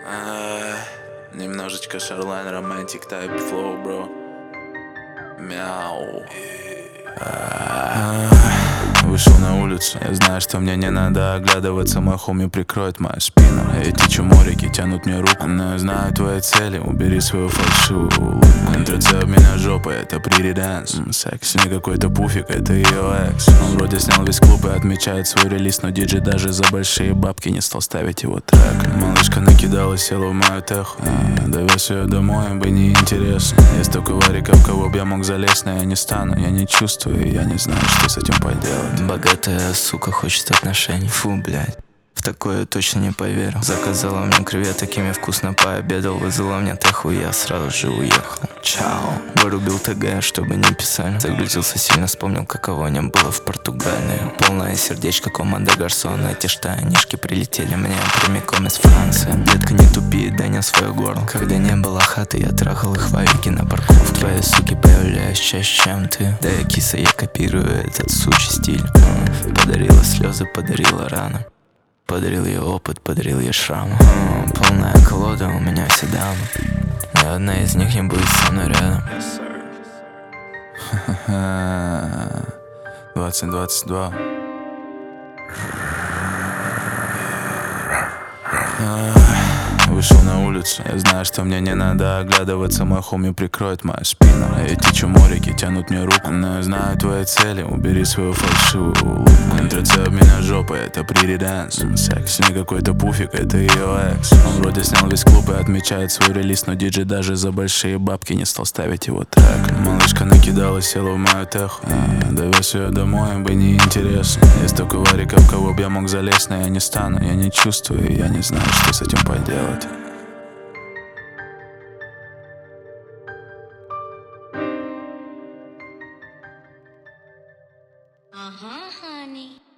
Немножечко Шарлайн романтик type flow, bro. Мяу. Вышел на улицу, я знаю, что мне не надо оглядываться. Мой хоми прикроет мою спину. Эти чуморики тянут мне руку, но я знаю твои цели. Убери свою фальшивую улыбку. Трется об меня жопой, это прири-дэнс. Секс, не какой-то пуфик, это ее экс. Он вроде снял весь клуб и отмечает свой релиз, но диджей даже за большие бабки не стал ставить его трек. Малышка накидала, села в мою теху. Довез ее домой, бы не интересно. Есть столько вариков, в кого б я мог залезть, но я не стану. Я не чувствую, я не знаю, что с этим поделать. Богатая сука хочет отношений. Фу, блядь, в такое я точно не поверил. Заказала мне креветок, ими вкусно пообедал. Вызвала мне теху, и я сразу же уехал. Чао. Вырубил ТГ, чтобы не писали. Загрузился сильно, вспомнил, каково мне было в Португалии. Полное сердечко, команда Гарсон. Эти штанишки прилетели мне прямиком из Франции. Детка, не тупи, дай мне свое горло. Когда не было хаты, я трахал их вавики на парковке. Твои суки появляюсь чаще, чем ты. Да я киса, я копирую этот сучий стиль. Подарила слезы, подарила раны. Подарил ей опыт, подарил ей шрам. Полная колода, у меня все дамы. Ни одна из них не будет со мной рядом. 2022. Вышел на улицу, я знаю, что мне не надо оглядываться. Мой хоми прикроет мою спину. Эти чуморики тянут мне руку, но я знаю твои цели. Убери свою фальшивую улыбку. Трется об меня жопой, это прири-дэнс. Секс, не какой-то пуфик, это ее экс. Он вроде снял весь клуб и отмечает свой релиз, но диджей даже за большие бабки не стал ставить его трек. Малышка накидала, села в мою теху. Довез ее домой, бы не интересно. Есть столько вариков, в кого б я мог залезть, но я не стану. Я не чувствую, я не знаю, что с этим поделать. Honey.